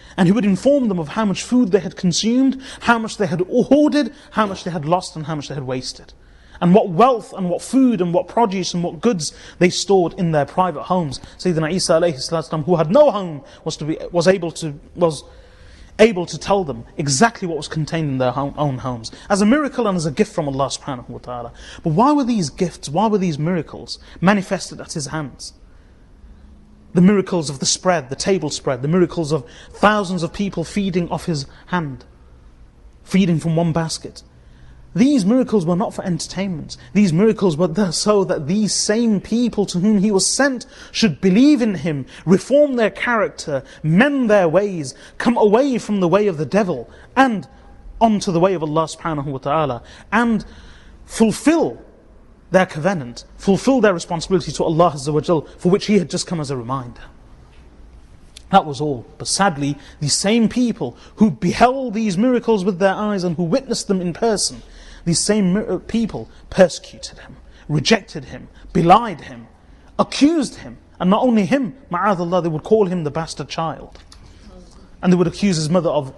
And he would inform them of how much food they had consumed, how much they had hoarded, how much they had lost, and how much they had wasted. And what wealth and what food and what produce and what goods they stored in their private homes. Sayyidina Isa alayhi salam, who had no home, was to be was able to was able to tell them exactly what was contained in their home, own homes, as a miracle and as a gift from Allah subhanahu wa ta'ala. But why were these gifts, why were these miracles manifested at his hands? The miracles of the spread, the table spread, the miracles of thousands of people feeding off his hand, feeding from one basket. These miracles were not for entertainment. These miracles were there so that these same people to whom he was sent should believe in him, reform their character, mend their ways, come away from the way of the devil and onto the way of Allah subhanahu wa ta'ala, and fulfill their covenant, fulfill their responsibility to Allah Azza wa Jal, for which he had just come as a reminder. That was all. But sadly, these same people who beheld these miracles with their eyes and who witnessed them in person, these same people persecuted him, rejected him, belied him, accused him. And not only him, ma'adallah, they would call him the bastard child. And they would accuse his mother of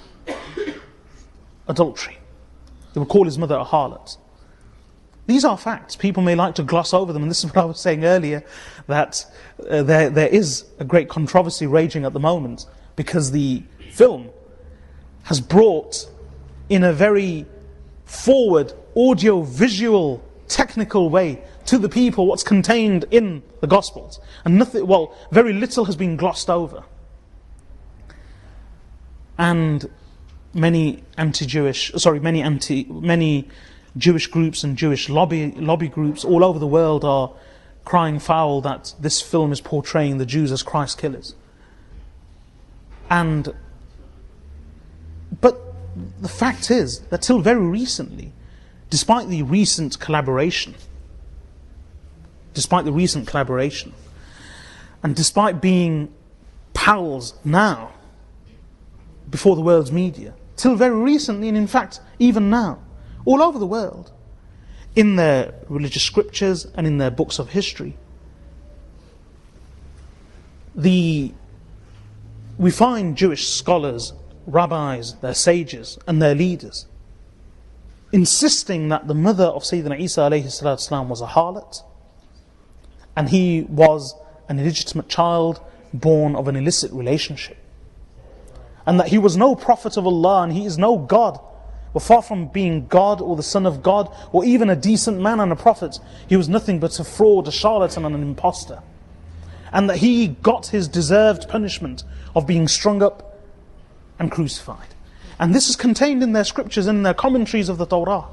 adultery. They would call his mother a harlot. These are facts. People may like to gloss over them, and this is what I was saying earlier, that uh, there there is a great controversy raging at the moment, because the film has brought in a very forward, audio-visual, technical way to the people what's contained in the Gospels. And nothing, well, very little has been glossed over. And many anti-Jewish, sorry, many anti, many Jewish groups and Jewish lobby lobby groups all over the world are crying foul that this film is portraying the Jews as Christ killers. And but the fact is that till very recently, despite the recent collaboration, despite the recent collaboration, and despite being pals now before the world's media, till very recently, and in fact even now, all over the world, in their religious scriptures and in their books of history, the we find Jewish scholars, rabbis, their sages and their leaders insisting that the mother of Sayyidina Isa alayhi salatu salam was a harlot, and he was an illegitimate child born of an illicit relationship, and that he was no prophet of Allah and he is no God. But far from being God or the son of God or even a decent man and a prophet, he was nothing but a fraud, a charlatan and an impostor. And that he got his deserved punishment of being strung up and crucified. And this is contained in their scriptures and in their commentaries of the Torah.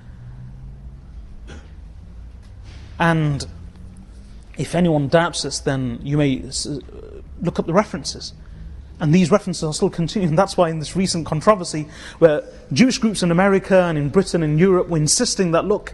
And if anyone doubts this, then you may look up the references. And these references are still continuing. That's why in this recent controversy, where Jewish groups in America and in Britain and Europe were insisting that, look,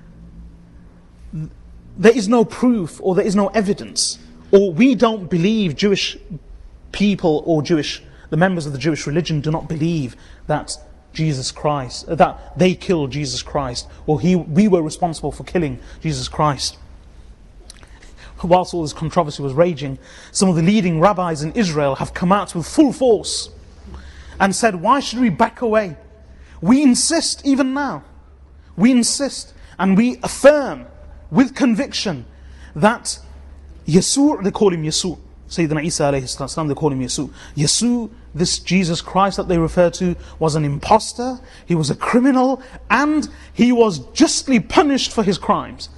there is no proof or there is no evidence, or we don't believe Jewish people or Jewish, the members of the Jewish religion do not believe that Jesus Christ, that they killed Jesus Christ, or he, we were responsible for killing Jesus Christ. Whilst all this controversy was raging, some of the leading rabbis in Israel have come out with full force and said, why should we back away? We insist even now, we insist and we affirm with conviction that Yeshu, they call him Yeshu, Sayyidina Isa alayhi salam, they call him Yeshu. Yeshu, this Jesus Christ that they refer to, was an impostor, he was a criminal, and he was justly punished for his crimes.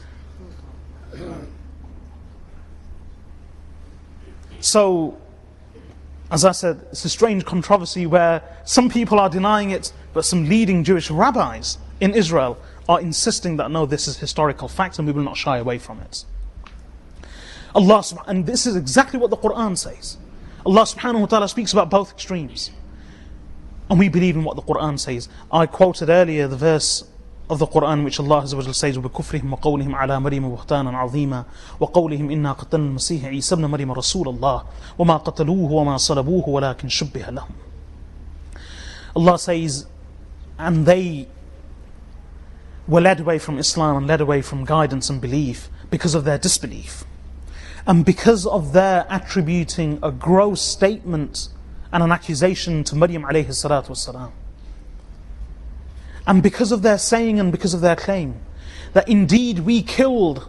So, as I said, it's a strange controversy where some people are denying it, but some leading Jewish rabbis in Israel are insisting that no, this is historical fact and we will not shy away from it. Allah, and this is exactly what the Quran says. Allah subhanahu wa ta'ala speaks about both extremes. And we believe in what the Quran says. I quoted earlier the verse of the Quran which Allah Azza wa Jalla says, وَبِكُفْرِهِمْ وَقَوْلِهِمْ عَلَى مَرْيَمَ بُهْتَانًا عَظِيمًا وَقَوْلِهِمْ إِنَّا قَتَلْنَا الْمَسِيحَ عِيسَى ابْنَ مَرْيَمَ رَسُولَ اللَّهِ وَمَا قَتَلُوهُ وَمَا صَلَبُوهُ وَلَكِنْ شُبِّهَ لَهُمْ. Allah says, and they were led away from Islam and led away from guidance and belief because of their disbelief. And because of their attributing a gross statement, and an accusation to Maryam alayhi salatu wassalam. And because of their saying and because of their claim that indeed we killed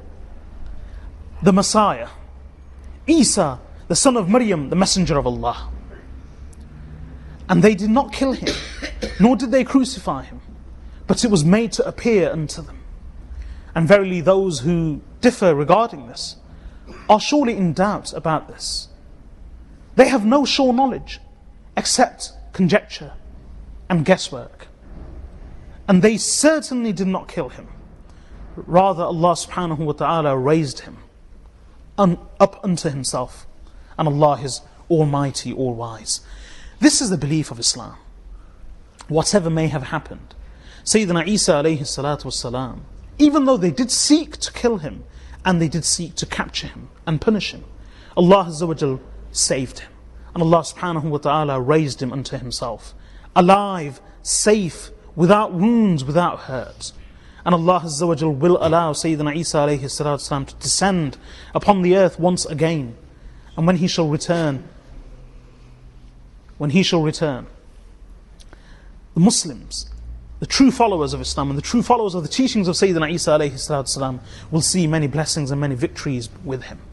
the Messiah, Isa, the son of Maryam, the messenger of Allah. And they did not kill him, nor did they crucify him, but it was made to appear unto them. And verily those who differ regarding this are surely in doubt about this. They have no sure knowledge except conjecture and guesswork. And they certainly did not kill him. Rather, Allah subhanahu wa ta'ala raised him un- up unto himself. And Allah is almighty, all-wise. This is the belief of Islam. Whatever may have happened, Sayyidina Isa alayhi salatu wassalam, even though they did seek to kill him, and they did seek to capture him and punish him, Allah Azza wa Jal saved him. And Allah subhanahu wa ta'ala raised him unto himself, alive, safe, without wounds, without hurt. And Allah Azza wa Jal will allow Sayyidina Isa alayhi salatu wassalam to descend upon the earth once again. And when he shall return, when he shall return, the Muslims, the true followers of Islam and the true followers of the teachings of Sayyidina Isa alayhi salatu wassalam will see many blessings and many victories with him.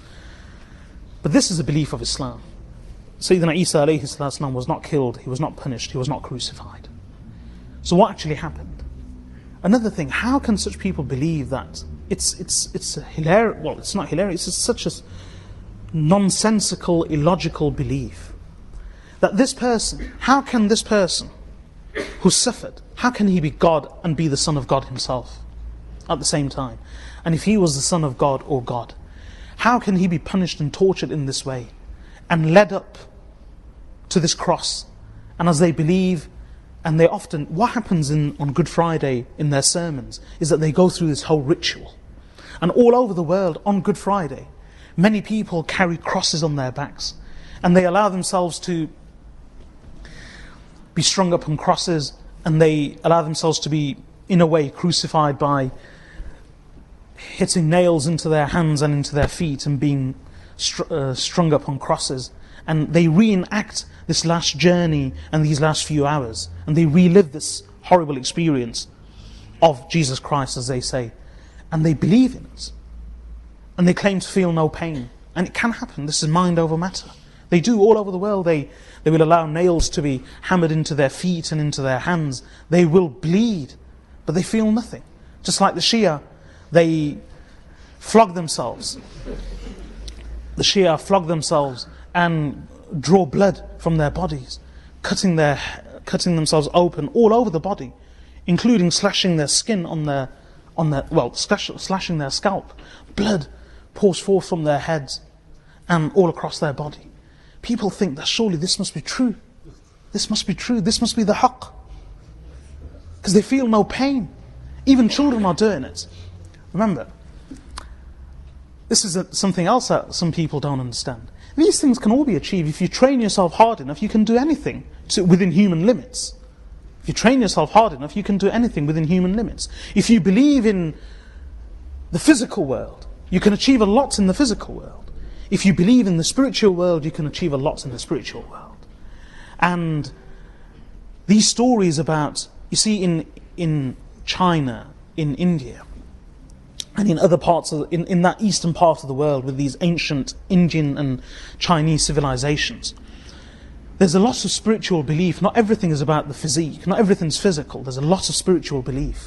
But this is the belief of Islam. Sayyidina Isa alayhi salatu wassalam was not killed, he was not punished, he was not crucified. So what actually happened? Another thing, how can such people believe that? It's it's it's a hilarious, well, it's not hilarious, it's such a nonsensical, illogical belief. That this person, how can this person who suffered, how can he be God and be the Son of God himself at the same time? And if he was the Son of God or God, how can he be punished and tortured in this way and led up to this cross? And as they believe, and they often, what happens in on Good Friday in their sermons is that they go through this whole ritual. And all over the world on Good Friday, many people carry crosses on their backs, and they allow themselves to be strung up on crosses, and they allow themselves to be, in a way, crucified by hitting nails into their hands and into their feet and being str- uh, strung up on crosses. And they reenact this last journey and these last few hours, and they relive this horrible experience of Jesus Christ, as they say, and they believe in it, and they claim to feel no pain. And it can happen. This is mind over matter. They do all over the world. They they will allow nails to be hammered into their feet and into their hands. They will bleed, but they feel nothing. Just like the Shia, they flog themselves. The Shia flog themselves and draw blood from their bodies, cutting their cutting themselves open all over the body, including slashing their skin on their on their well slash, slashing their scalp. Blood pours forth from their heads and all across their body. People think that surely this must be true. This must be true. This must be the haqq. Because they feel no pain. Even children are doing it. Remember, this is a, something else that some people don't understand. These things can all be achieved. If you train yourself hard enough, you can do anything to, within human limits. If you train yourself hard enough, you can do anything within human limits. If you believe in the physical world, you can achieve a lot in the physical world. If you believe in the spiritual world, you can achieve a lot in the spiritual world. And these stories about, you see, in in China, in India, and in other parts of, in, in that eastern part of the world with these ancient Indian and Chinese civilizations, there's a lot of spiritual belief. Not everything is about the physique, not everything's physical. There's a lot of spiritual belief.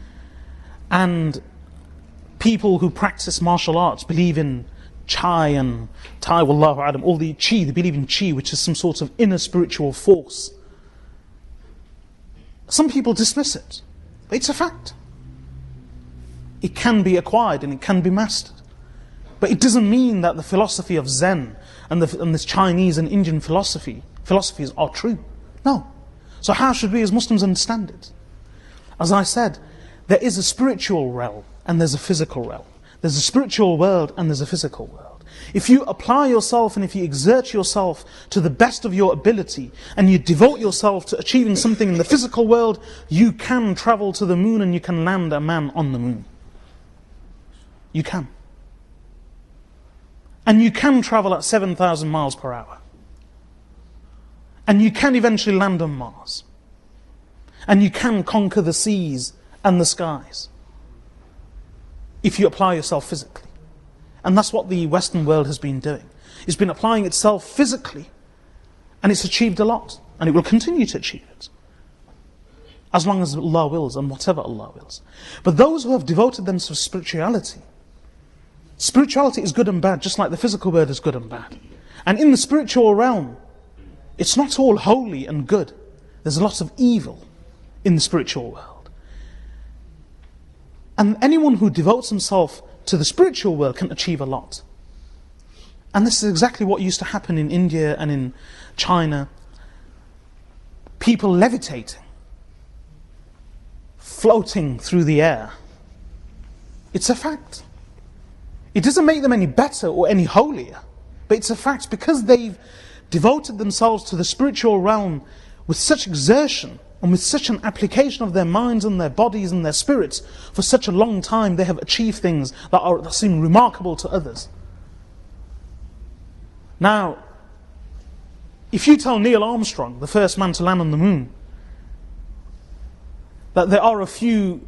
And people who practice martial arts believe in Chai and Tai, wallahu alam, all the Chi, they believe in Chi, which is some sort of inner spiritual force. Some people dismiss it, but it's a fact. It can be acquired and it can be mastered. But it doesn't mean that the philosophy of Zen and, the, and this Chinese and Indian philosophy, philosophies are true. No. So how should we as Muslims understand it? As I said, there is a spiritual realm and there's a physical realm. There's a spiritual world and there's a physical world. If you apply yourself and if you exert yourself to the best of your ability and you devote yourself to achieving something in the physical world, you can travel to the moon and you can land a man on the moon. You can. And you can travel at seven thousand miles per hour. And you can eventually land on Mars. And you can conquer the seas and the skies if you apply yourself physically. And that's what the Western world has been doing. It's been applying itself physically, and it's achieved a lot, and it will continue to achieve it, as long as Allah wills and whatever Allah wills. But those who have devoted themselves to spirituality, spirituality is good and bad, just like the physical world is good and bad. And in the spiritual realm, it's not all holy and good. There's a lot of evil in the spiritual world. And anyone who devotes himself to the spiritual world can achieve a lot. And this is exactly what used to happen in India and in China. People levitating, floating through the air. It's a fact. It doesn't make them any better or any holier, but it's a fact because they've devoted themselves to the spiritual realm with such exertion and with such an application of their minds and their bodies and their spirits for such a long time. They have achieved things that, are, that seem remarkable to others. Now, if you tell Neil Armstrong, the first man to land on the moon, that there are a few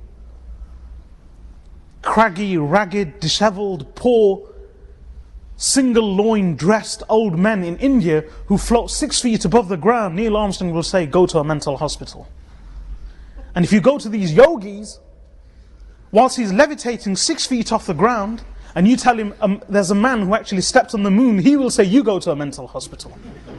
craggy, ragged, dishevelled, poor, single-loin dressed old men in India who float six feet above the ground, Neil Armstrong will say, go to a mental hospital. And if you go to these yogis, whilst he's levitating six feet off the ground, and you tell him um, there's a man who actually stepped on the moon, he will say, you go to a mental hospital.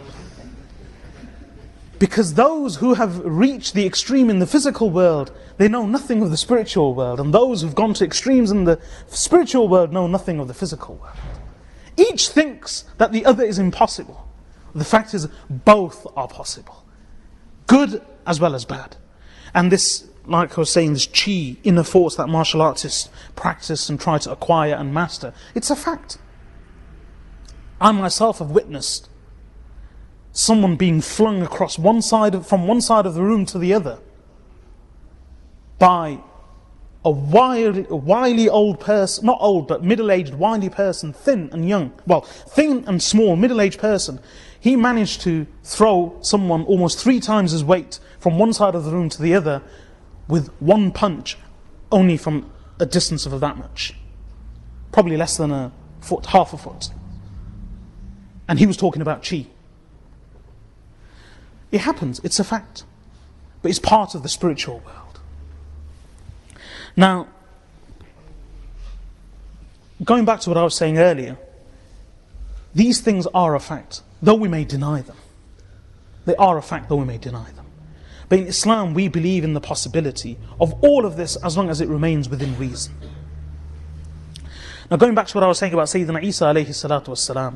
Because those who have reached the extreme in the physical world, they know nothing of the spiritual world. And those who've gone to extremes in the spiritual world know nothing of the physical world. Each thinks that the other is impossible. The fact is, both are possible. Good as well as bad. And this, like I was saying, this chi, inner force that martial artists practice and try to acquire and master, it's a fact. I myself have witnessed someone being flung across one side of, from one side of the room to the other by a wily, a wily old person, not old, but middle-aged, wily person, thin and young. Well, thin and small, middle-aged person. He managed to throw someone almost three times his weight from one side of the room to the other with one punch, only from a distance of that much. Probably less than a foot, half a foot. And he was talking about chi. It happens, it's a fact. But it's part of the spiritual world. Now, going back to what I was saying earlier, these things are a fact, though we may deny them. They are a fact, though we may deny them. But in Islam, we believe in the possibility of all of this as long as it remains within reason. Now, going back to what I was saying about Sayyidina Isa alayhi salatu wassalam,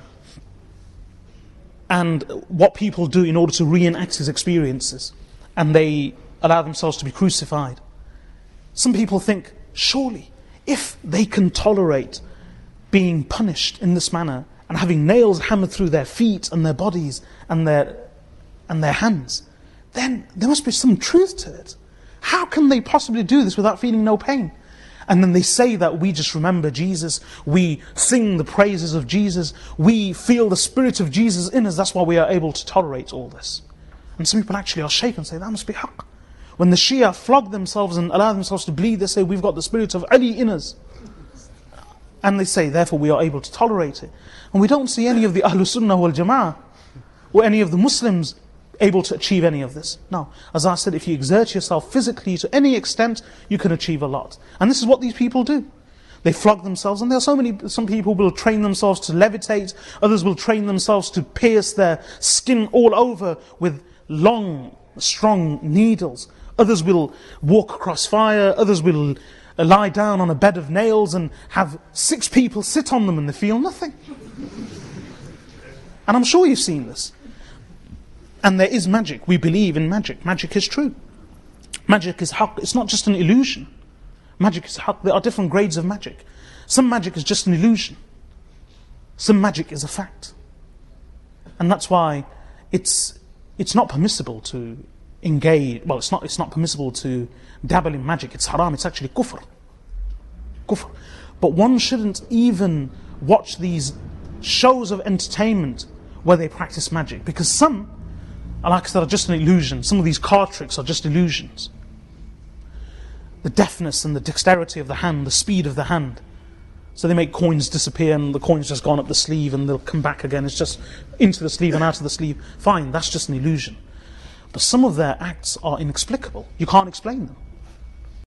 and what people do in order to reenact his experiences, and they allow themselves to be crucified. Some people think, surely, if they can tolerate being punished in this manner and having nails hammered through their feet and their bodies and their and their hands, then there must be some truth to it. How can they possibly do this without feeling no pain? And then they say that we just remember Jesus, we sing the praises of Jesus, we feel the spirit of Jesus in us, that's why we are able to tolerate all this. And some people actually are shaken and say, that must be haqq. When the Shia flog themselves and allow themselves to bleed, they say, we've got the spirit of Ali in us. And they say, therefore we are able to tolerate it. And we don't see any of the Ahlul Sunnah wal Jama'ah, or any of the Muslims able to achieve any of this. No. As I said, if you exert yourself physically to any extent, you can achieve a lot. And this is what these people do. They flog themselves, and there are so many, some people will train themselves to levitate, others will train themselves to pierce their skin all over with long, strong needles. Others will walk across fire, others will lie down on a bed of nails and have six people sit on them and they feel nothing. And I'm sure you've seen this. And there is magic. We believe in magic. Magic is true. Magic is haqq. It's not just an illusion. Magic is haqq. There are different grades of magic. Some magic is just an illusion. Some magic is a fact. And that's why it's it's not permissible to engage, well, it's not it's not permissible to dabble in magic. It's haram. It's actually kufr. Kufr. But one shouldn't even watch these shows of entertainment where they practice magic, because some Al-Aqsa are just an illusion. Some of these card tricks are just illusions. The deftness and the dexterity of the hand, the speed of the hand. So they make coins disappear and the coin's just gone up the sleeve and they'll come back again. It's just into the sleeve and out of the sleeve. Fine, that's just an illusion. But some of their acts are inexplicable. You can't explain them.